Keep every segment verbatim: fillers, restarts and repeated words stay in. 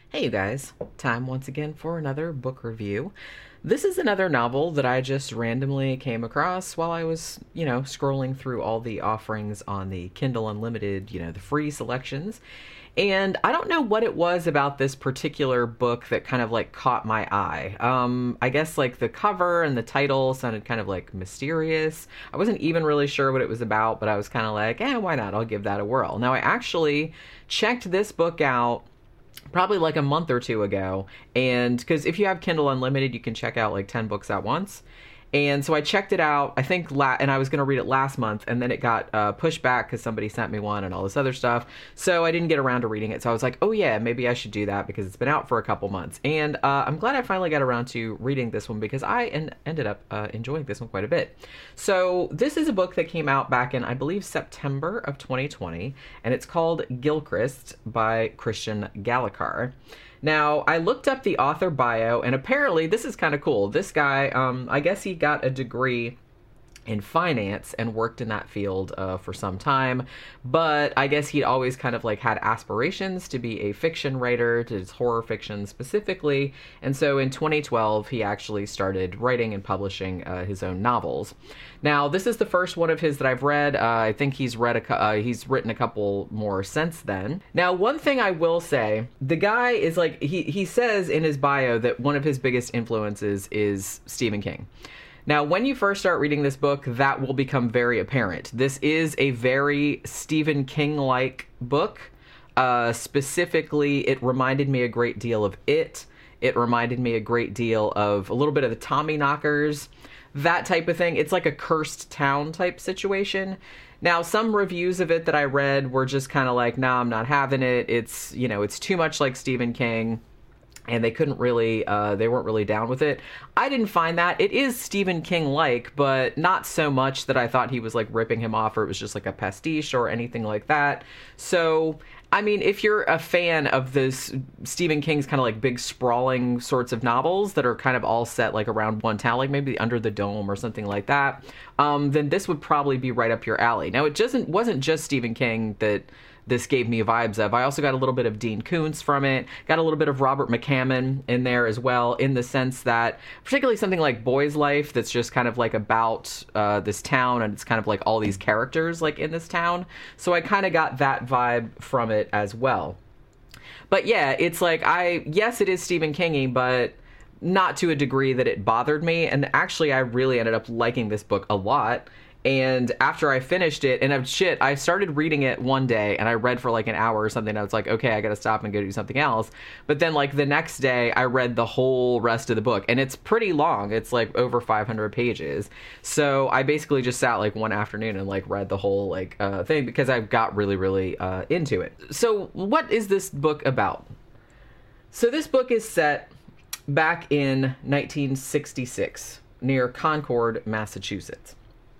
Hey, you guys. Time once again for another book review. This is another novel that I just randomly came across while I was, you know, scrolling through all the offerings on the Kindle Unlimited, you know, the free selections. And I don't know what it was about this particular book that kind of like caught my eye. Um, I guess like the cover and the title sounded kind of like mysterious. I wasn't even really sure what it was about, but I was kind of like, eh, why not? I'll give that a whirl. Now, I actually checked this book out probably like a month or two ago. And because if you have Kindle Unlimited, you can check out like ten books at once. And so I checked it out, I think, la- and I was going to read it last month, and then it got uh, pushed back because somebody sent me one and all this other stuff. So I didn't get around to reading it. So I was like, oh yeah, maybe I should do that because it's been out for a couple months. And uh, I'm glad I finally got around to reading this one because I en- ended up uh, enjoying this one quite a bit. So this is a book that came out back in, I believe, September of twenty twenty, and it's called Gilchrist by Christian Gallagher. Now, I looked up the author bio, and apparently, this is kind of cool. This guy, um, I guess he got a degree in finance and worked in that field uh, for some time, but I guess he'd always kind of like had aspirations to be a fiction writer, to horror fiction specifically, and so in twenty twelve he actually started writing and publishing uh, his own novels. Now, this is the first one of his that I've read. Uh, I think he's read a, uh, he's written a couple more since then. Now, one thing I will say, the guy is like, he he says in his bio that one of his biggest influences is Stephen King. Now, when you first start reading this book, that will become very apparent. This is a very Stephen King-like book. Uh, specifically, it reminded me a great deal of It. It reminded me a great deal of a little bit of the Tommyknockers, that type of thing. It's like a cursed town type situation. Now, some reviews of it that I read were just kind of like, nah, I'm not having it. It's, you know, it's too much like Stephen King. And they couldn't really, uh, they weren't really down with it. I didn't find that. It is Stephen King-like, but not so much that I thought he was, like, ripping him off or it was just, like, a pastiche or anything like that. So, I mean, if you're a fan of this Stephen King's kind of, like, big sprawling sorts of novels that are kind of all set, like, around one town, like maybe Under the Dome or something like that, um, then this would probably be right up your alley. Now, it doesn't, wasn't just Stephen King that this gave me vibes of. I also got a little bit of Dean Koontz from it, got a little bit of Robert McCammon in there as well, in the sense that, particularly something like Boy's Life, that's just kind of like about uh, this town, and it's kind of like all these characters like in this town. So I kind of got that vibe from it as well. But yeah, it's like, I, yes, it is Stephen King-y, but not to a degree that it bothered me. And actually, I really ended up liking this book a lot. And after I finished it, and I'm shit, I started reading it one day, and I read for like an hour or something. And I was like, okay, I gotta stop and go do something else. But then, like, the next day, I read the whole rest of the book, and it's pretty long. It's like over five hundred pages. So I basically just sat like one afternoon and like read the whole like uh, thing because I got really, really uh, into it. So what is this book about? So this book is set back in nineteen sixty-six near Concord, Massachusetts.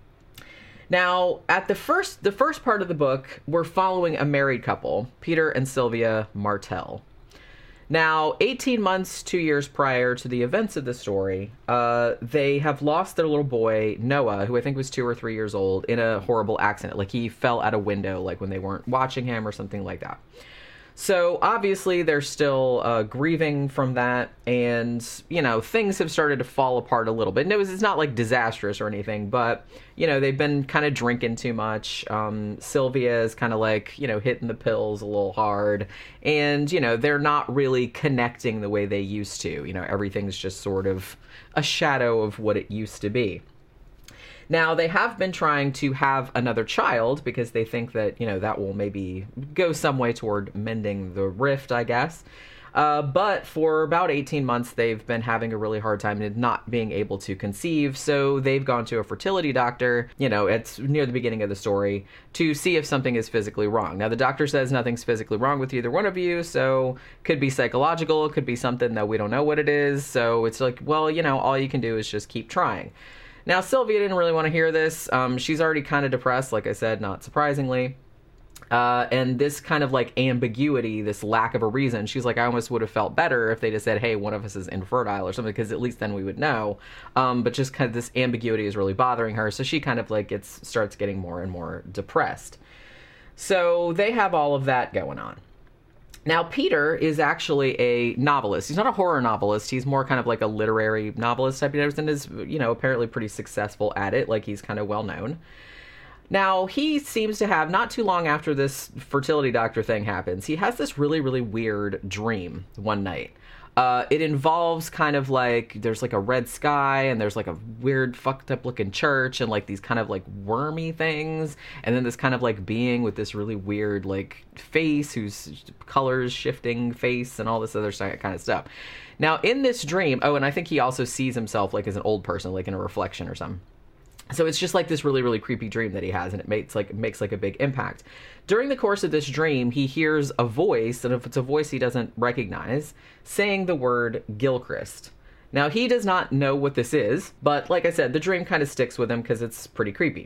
Now, at the first, the first part of the book, we're following a married couple, Peter and Sylvia Martell. Now, eighteen months, two years prior to the events of the story, uh, they have lost their little boy, Noah, who I think was two or three years old, in a horrible accident. Like, he fell out a window, like, when they weren't watching him or something like that. So, obviously, they're still uh, grieving from that, and, you know, things have started to fall apart a little bit. No, it's not, like, disastrous or anything, but, you know, they've been kind of drinking too much. Um, Sylvia is kind of, like, you know, hitting the pills a little hard, and, you know, they're not really connecting the way they used to. You know, everything's just sort of a shadow of what it used to be. Now, they have been trying to have another child because they think that, you know, that will maybe go some way toward mending the rift, I guess. Uh, but for about eighteen months, they've been having a really hard time and not being able to conceive. So they've gone to a fertility doctor, you know, it's near the beginning of the story, to see if something is physically wrong. Now, the doctor says nothing's physically wrong with either one of you, so could be psychological, could be something that we don't know what it is. So it's like, well, you know, all you can do is just keep trying. Now, Sylvia didn't really want to hear this. Um, she's already kind of depressed, like I said, not surprisingly. Uh, and this kind of like ambiguity, this lack of a reason, she's like, I almost would have felt better if they just said, hey, one of us is infertile or something, because at least then we would know. Um, but just kind of this ambiguity is really bothering her. So she kind of like gets, starts getting more and more depressed. So they have all of that going on. Now, Peter is actually a novelist. He's not a horror novelist. He's more kind of like a literary novelist type of, and is, you know, apparently pretty successful at it. Like, he's kind of well known. Now, he seems to have, not too long after this fertility doctor thing happens, he has this really, really weird dream one night. Uh, it involves kind of like, there's like a red sky, and there's like a weird fucked up looking church, and like these kind of like wormy things, and then this kind of like being with this really weird like face, whose colors shifting face, and all this other kind of stuff. Now, in this dream, oh, and I think he also sees himself like as an old person, like in a reflection or something. So it's just like this really, really creepy dream that he has, and it makes like it makes like a big impact. During the course of this dream, he hears a voice, and if it's a voice he doesn't recognize, saying the word Gilchrist. Now, he does not know what this is, but like I said, the dream kind of sticks with him because it's pretty creepy.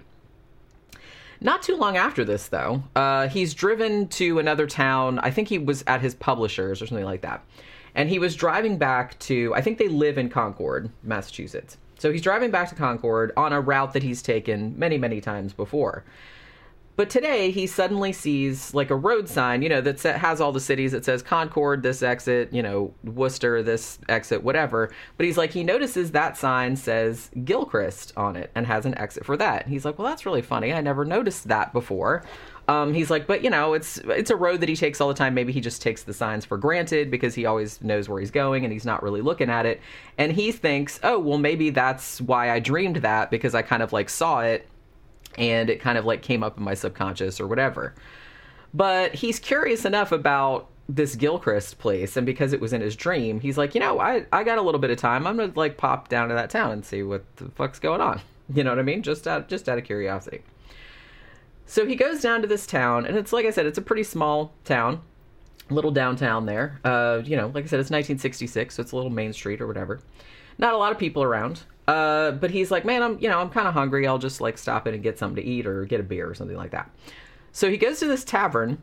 Not too long after this, though, uh, he's driven to another town. I think he was at his publisher's or something like that. And he was driving back to, I think they live in Concord, Massachusetts. So he's driving back to Concord on a route that he's taken many, many times before. But today he suddenly sees like a road sign, you know, that has all the cities. It says Concord, this exit, you know, Worcester, this exit, whatever. But he's like, he notices that sign says Gilchrist on it and has an exit for that. He's like, well, that's really funny. I never noticed that before. Um, he's like, but, you know, it's it's a road that he takes all the time. Maybe he just takes the signs for granted because he always knows where he's going and he's not really looking at it. And he thinks, oh, well, maybe that's why I dreamed that, because I kind of like saw it and it kind of like came up in my subconscious or whatever. But he's curious enough about this Gilchrist place, and because it was in his dream, he's like, you know, I, I got a little bit of time. I'm going to like pop down to that town and see what the fuck's going on. You know what I mean? Just out, just out of curiosity. So he goes down to this town, and it's, like I said, it's a pretty small town, little downtown there. Uh, you know, like I said, it's nineteen sixty-six, so it's a little main street or whatever. Not a lot of people around. Uh, but he's like, man, I'm, you know, I'm kind of hungry. I'll just like stop in and get something to eat or get a beer or something like that. So he goes to this tavern,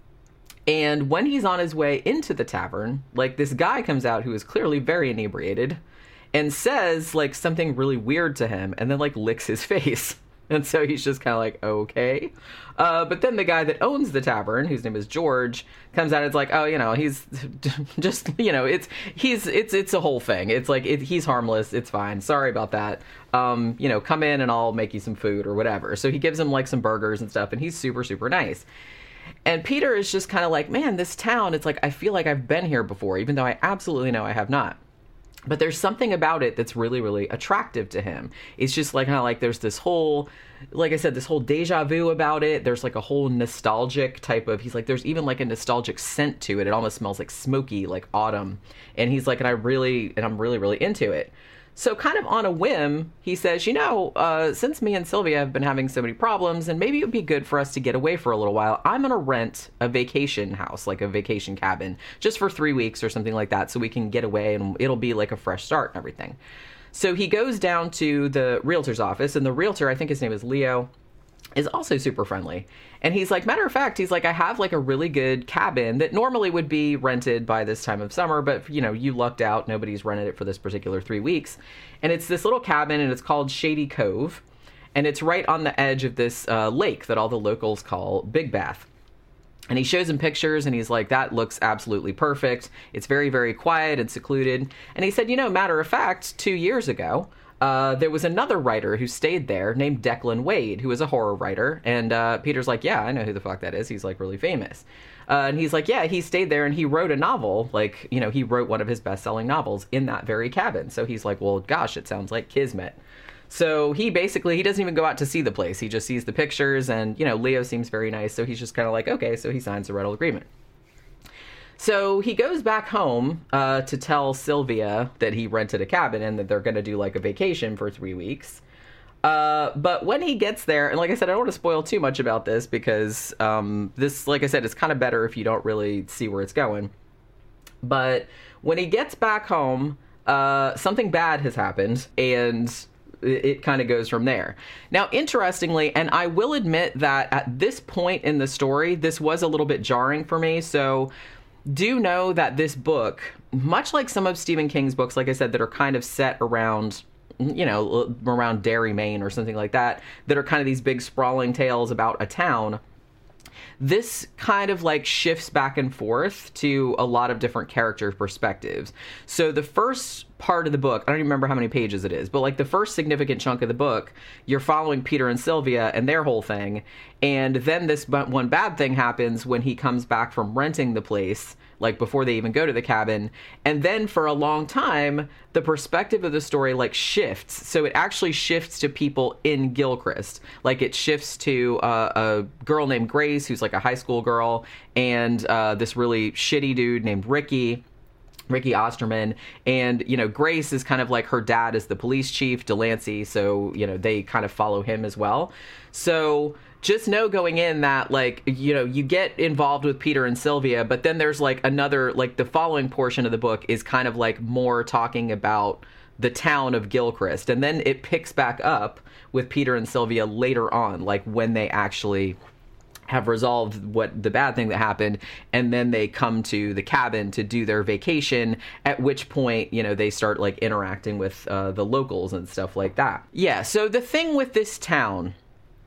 and when he's on his way into the tavern, like this guy comes out who is clearly very inebriated and says like something really weird to him, and then like licks his face. And so he's just kind of like, okay. Uh, but then the guy that owns the tavern, whose name is George, comes out and it's like, oh, you know, he's just, you know, it's, he's, it's, it's a whole thing. It's like, it, he's harmless. It's fine. Sorry about that. Um, you know, come in and I'll make you some food or whatever. So he gives him like some burgers and stuff, and he's super, super nice. And Peter is just kind of like, man, this town, it's like, I feel like I've been here before, even though I absolutely know I have not. But there's something about it that's really, really attractive to him. It's just like kind of like there's this whole, like I said, this whole deja vu about it. There's like a whole nostalgic type of, he's like, there's even like a nostalgic scent to it. It almost smells like smoky, like autumn. And he's like, and I really, and I'm really, really into it. So kind of on a whim, he says, you know, uh, since me and Sylvia have been having so many problems, and maybe it would be good for us to get away for a little while, I'm going to rent a vacation house, like a vacation cabin, just for three weeks or something like that, so we can get away and it'll be like a fresh start and everything. So he goes down to the realtor's office, and the realtor, I think his name is Leo, is also super friendly. And he's like, matter of fact, he's like, I have like a really good cabin that normally would be rented by this time of summer, but you know, you lucked out. Nobody's rented it for this particular three weeks. And it's this little cabin, and it's called Shady Cove. And it's right on the edge of this uh, lake that all the locals call Big Bath. And he shows him pictures, and he's like, that looks absolutely perfect. It's very, very quiet and secluded. And he said, you know, matter of fact, two years ago, Uh, there was another writer who stayed there named Declan Wade, who was a horror writer. And uh, Peter's like, yeah, I know who the fuck that is. He's like really famous. Uh, and he's like, yeah, he stayed there and he wrote a novel. Like, you know, he wrote one of his best-selling novels in that very cabin. So he's like, well, gosh, it sounds like kismet. So he basically, he doesn't even go out to see the place. He just sees the pictures, and, you know, Leo seems very nice. So he's just kind of like, okay, so he signs the rental agreement. So he goes back home uh, to tell Sylvia that he rented a cabin and that they're going to do like a vacation for three weeks. Uh, but when he gets there, and like I said, I don't want to spoil too much about this because um, this, like I said, it's kind of better if you don't really see where it's going. But when he gets back home, uh, something bad has happened, and it, it kind of goes from there. Now, interestingly, and I will admit that at this point in the story, this was a little bit jarring for me. So do know that this book, much like some of Stephen King's books, like I said, that are kind of set around, you know, around Derry, Maine or something like that, that are kind of these big sprawling tales about a town, this kind of like shifts back and forth to a lot of different character perspectives. So the first part of the book, I don't even remember how many pages it is, but like the first significant chunk of the book, you're following Peter and Sylvia and their whole thing. And then this one bad thing happens when he comes back from renting the place, like before they even go to the cabin. And then for a long time, the perspective of the story like shifts. So it actually shifts to people in Gilchrist. Like it shifts to uh, a girl named Grace, who's like a high school girl, and uh, this really shitty dude named Ricky. Ricky Osterman. And, you know, Grace is kind of like her dad is the police chief, Delancey, so, you know, they kind of follow him as well. So just know going in that, like, you know, you get involved with Peter and Sylvia, but then there's like another, like the following portion of the book is kind of like more talking about the town of Gilchrist. And then it picks back up with Peter and Sylvia later on, like when they actually have resolved what the bad thing that happened, and then they come to the cabin to do their vacation, at which point, you know, they start like interacting with uh, the locals and stuff like that. Yeah, so the thing with this town,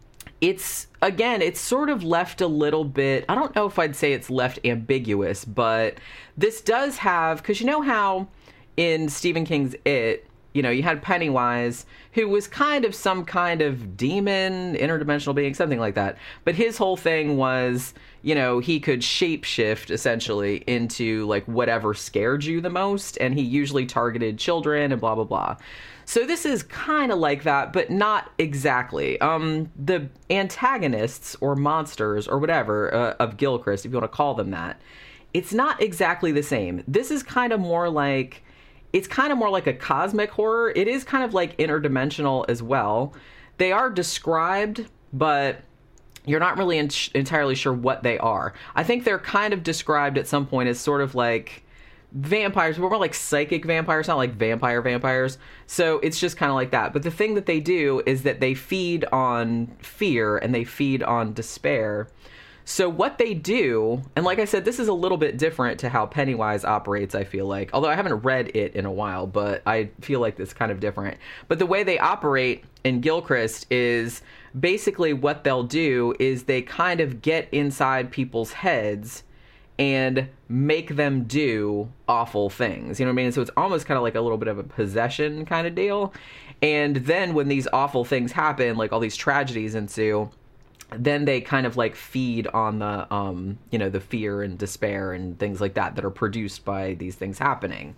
it's, again, it's sort of left a little bit, I don't know if I'd say it's left ambiguous, but this does have, because you know how in Stephen King's It, you know, you had Pennywise, who was kind of some kind of demon, interdimensional being, something like that. But his whole thing was, you know, he could shapeshift, essentially, into, like, whatever scared you the most. And he usually targeted children and blah, blah, blah. So this is kind of like that, but not exactly. Um, the antagonists, or monsters, or whatever, uh, of Gilchrist, if you want to call them that, it's not exactly the same. This is kind of more like... It's kind of more like a cosmic horror. It is kind of like interdimensional as well. They are described, but you're not really in- entirely sure what they are. I think they're kind of described at some point as sort of like vampires, but more like psychic vampires, not like vampire vampires. So it's just kind of like that. But the thing that they do is that they feed on fear and they feed on despair. So what they do, and like I said, this is a little bit different to how Pennywise operates, I feel like. Although I haven't read it in a while, but I feel like it's kind of different. But the way they operate in Gilchrist is basically what they'll do is they kind of get inside people's heads and make them do awful things. You know what I mean? So it's almost kind of like a little bit of a possession kind of deal. And then when these awful things happen, like all these tragedies ensue, then they kind of like feed on the, um, you know, the fear and despair and things like that that are produced by these things happening.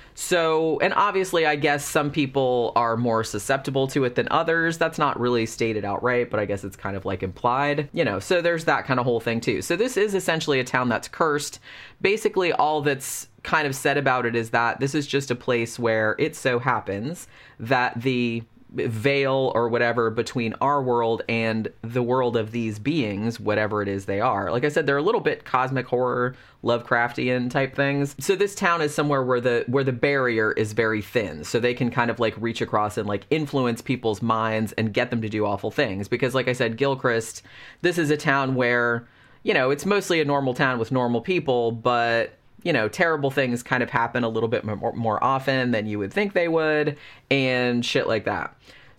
So, and obviously, I guess some people are more susceptible to it than others. That's not really stated outright, but I guess it's kind of like implied, you know, so there's that kind of whole thing too. So this is essentially a town that's cursed. Basically, all that's kind of said about it is that this is just a place where it so happens that the veil or whatever between our world and the world of these beings, whatever it is they are. Like I said, they're a little bit cosmic horror, Lovecraftian type things. So this town is somewhere where the where the barrier is very thin. So they can kind of like reach across and like influence people's minds and get them to do awful things. Because like I said, Gilchrist, this is a town where, you know, it's mostly a normal town with normal people, but you know, terrible things kind of happen a little bit more, more often than you would think they would, and shit like that.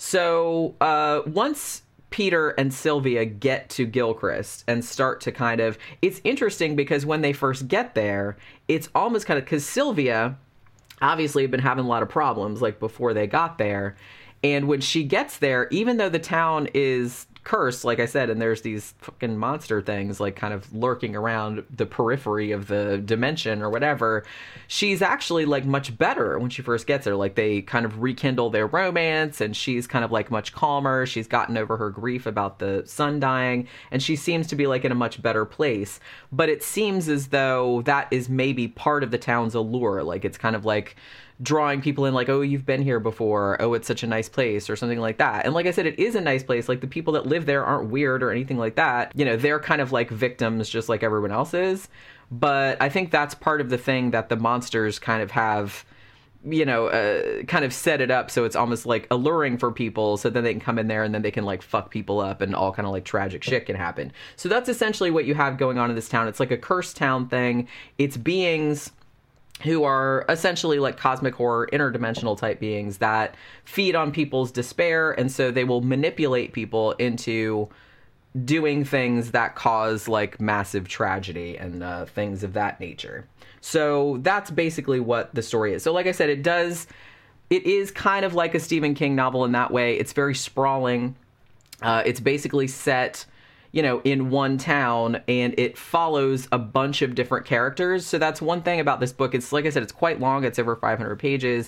So uh, once Peter and Sylvia get to Gilchrist and start to kind of... It's interesting because when they first get there, it's almost kind of... Because Sylvia obviously had been having a lot of problems, like, before they got there. And when she gets there, even though the town is cursed, like I said, and there's these fucking monster things like kind of lurking around the periphery of the dimension or whatever, she's actually like much better when she first gets there. Like they kind of rekindle their romance and she's kind of like much calmer. She's gotten over her grief about the son dying and she seems to be like in a much better place. But it seems as though that is maybe part of the town's allure. Like it's kind of like drawing people in, like, oh, you've been here before, oh, it's such a nice place, or something like that. And like I said, it is a nice place. Like the people that live there aren't weird or anything like that. You know, they're kind of like victims just like everyone else is. But I think that's part of the thing that the monsters kind of have, you know, uh, kind of set it up so it's almost like alluring for people, so then they can come in there and then they can like fuck people up and all kind of like tragic shit can happen. So that's essentially what you have going on in this town. It's like a cursed town thing. It's beings who are essentially like cosmic horror, interdimensional type beings that feed on people's despair, and so they will manipulate people into doing things that cause like massive tragedy and uh, things of that nature. So that's basically what the story is. So like I said, it does, it is kind of like a Stephen King novel in that way. It's very sprawling. Uh, it's basically set, you know, in one town, and it follows a bunch of different characters. So that's one thing about this book. It's, like I said, it's quite long. It's over five hundred pages,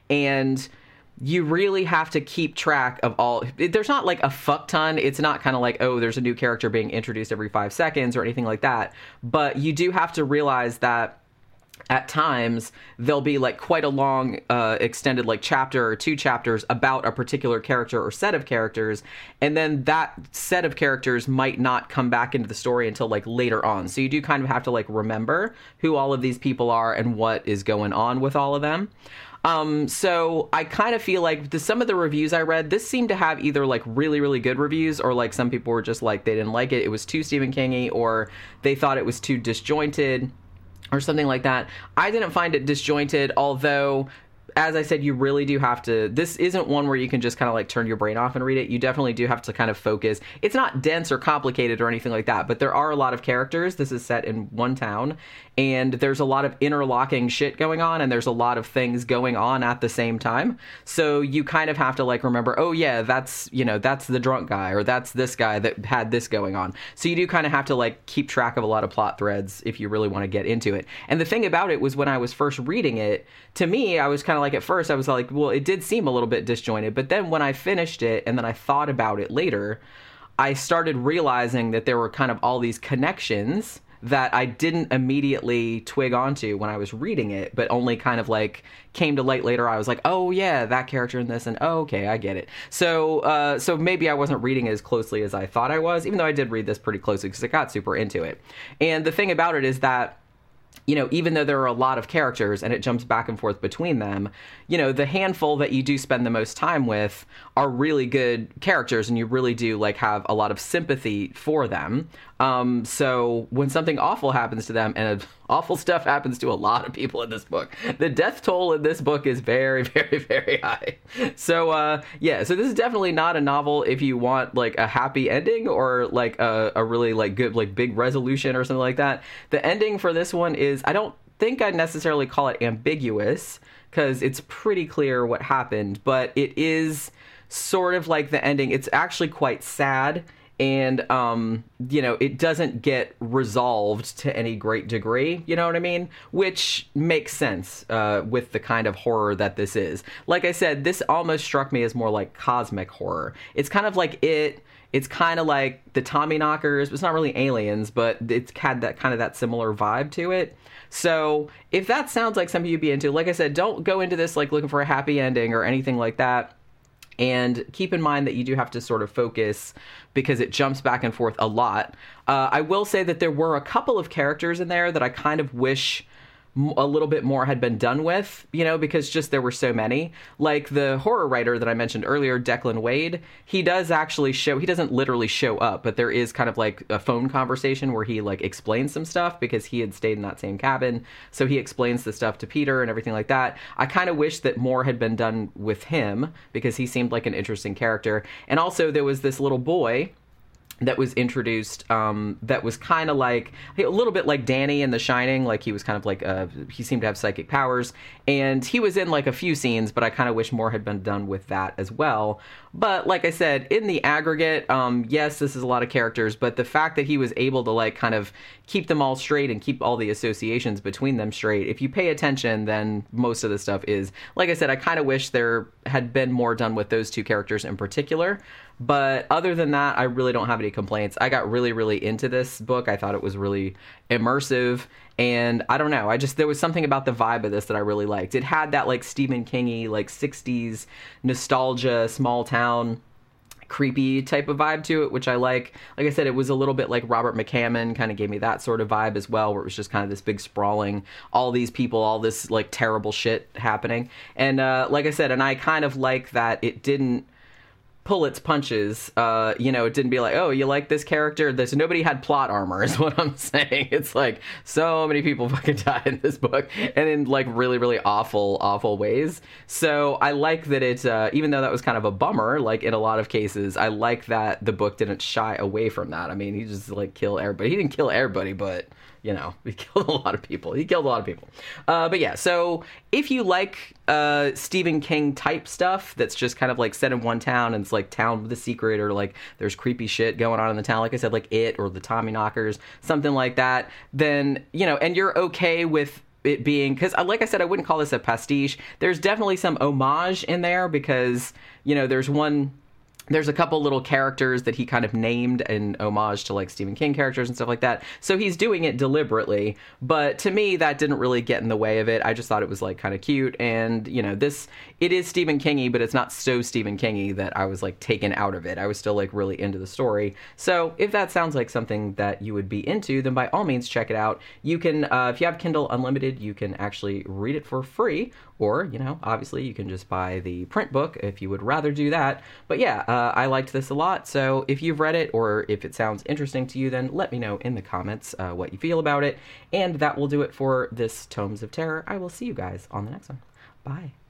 and you really have to keep track of all. There's not like a fuck ton. It's not kind of like, oh, there's a new character being introduced every five seconds or anything like that. But you do have to realize that at times there'll be like quite a long uh, extended like chapter or two chapters about a particular character or set of characters, and then that set of characters might not come back into the story until like later on. So you do kind of have to like remember who all of these people are and what is going on with all of them. Um, so I kind of feel like the, some of the reviews I read, this seemed to have either like really, really good reviews, or like some people were just like, they didn't like it. It was too Stephen King-y, or they thought it was too disjointed or something like that. I didn't find it disjointed, although, as I said, you really do have to, this isn't one where you can just kind of like turn your brain off and read it. You definitely do have to kind of focus. It's not dense or complicated or anything like that, but there are a lot of characters. This is set in one town, and there's a lot of interlocking shit going on, and there's a lot of things going on at the same time. So you kind of have to like remember, oh yeah, that's, you know, that's the drunk guy, or that's this guy that had this going on. So you do kind of have to like keep track of a lot of plot threads if you really want to get into it. And the thing about it was, when I was first reading it, to me, I was kind of like, at first I was like, well, it did seem a little bit disjointed, but then when I finished it and then I thought about it later, I started realizing that there were kind of all these connections that I didn't immediately twig onto when I was reading it, but only kind of like came to light later. I was like, oh yeah, that character in this, and oh, okay, I get it. So, uh, so maybe I wasn't reading it as closely as I thought I was, even though I did read this pretty closely because I got super into it. And the thing about it is that, you know, even though there are a lot of characters and it jumps back and forth between them, you know, the handful that you do spend the most time with are really good characters, and you really do like have a lot of sympathy for them. Um, so when something awful happens to them, and awful stuff happens to a lot of people in this book, the death toll in this book is very, very, very high. So, uh, yeah, so this is definitely not a novel if you want like a happy ending, or like a, a really like good, like big resolution or something like that. The ending for this one is, I don't think I'd necessarily call it ambiguous, because it's pretty clear what happened, but it is sort of like the ending. It's actually quite sad. And, um, you know, it doesn't get resolved to any great degree, you know what I mean? Which makes sense uh, with the kind of horror that this is. Like I said, this almost struck me as more like cosmic horror. It's kind of like it. It's kind of like the Tommyknockers. It's not really aliens, but it's had that kind of that similar vibe to it. So if that sounds like something you'd be into, like I said, don't go into this like looking for a happy ending or anything like that. And keep in mind that you do have to sort of focus, because it jumps back and forth a lot. Uh, I will say that there were a couple of characters in there that I kind of wish a little bit more had been done with, you know, because just there were so many. Like the horror writer that I mentioned earlier, Declan Wade, he does actually show, he doesn't literally show up, but there is kind of like a phone conversation where he like explains some stuff, because he had stayed in that same cabin. So he explains the stuff to Peter and everything like that. I kind of wish that more had been done with him, because he seemed like an interesting character. And also there was this little boy that was introduced, um, that was kind of like, a little bit like Danny in The Shining, like he was kind of like, uh, he seemed to have psychic powers, and he was in like a few scenes, but I kind of wish more had been done with that as well. But like I said, in the aggregate, um, yes, this is a lot of characters, but the fact that he was able to like kind of keep them all straight and keep all the associations between them straight, if you pay attention, then most of the stuff is, like I said, I kind of wish there had been more done with those two characters in particular. But other than that, I really don't have any complaints. I got really, really into this book. I thought it was really immersive. And I don't know, I just, there was something about the vibe of this that I really liked. It had that like Stephen King-y, like sixties nostalgia, small town, creepy type of vibe to it, which I like. Like I said, it was a little bit like Robert McCammon, kind of gave me that sort of vibe as well, where it was just kind of this big sprawling, all these people, all this like terrible shit happening. And uh, like I said, and I kind of like that it didn't, pull its punches. Uh, you know, it didn't be like, oh, you like this character? There's nobody had plot armor, is what I'm saying. It's like so many people fucking die in this book, and in like really, really awful, awful ways. So I like that it, uh, even though that was kind of a bummer, like in a lot of cases, I like that the book didn't shy away from that. I mean, he just like kill everybody. He didn't kill everybody, but you know, he killed a lot of people. He killed a lot of people. Uh, but yeah, so if you like uh, Stephen King type stuff that's just kind of like set in one town and it's like town with a secret, or like there's creepy shit going on in the town, like I said, like It or the Tommyknockers, something like that, then, you know, and you're okay with it being, because like I said, I wouldn't call this a pastiche. There's definitely some homage in there because, you know, there's one... There's a couple little characters that he kind of named in homage to like Stephen King characters and stuff like that. So he's doing it deliberately. But to me, that didn't really get in the way of it. I just thought it was like kind of cute. And, you know, this, it is Stephen King-y, but it's not so Stephen King-y that I was like taken out of it. I was still like really into the story. So if that sounds like something that you would be into, then by all means, check it out. You can, uh, if you have Kindle Unlimited, you can actually read it for free. Or, you know, obviously you can just buy the print book if you would rather do that. But yeah, uh, I liked this a lot. So if you've read it or if it sounds interesting to you, then let me know in the comments uh, what you feel about it. And that will do it for this Tomes of Terror. I will see you guys on the next one. Bye.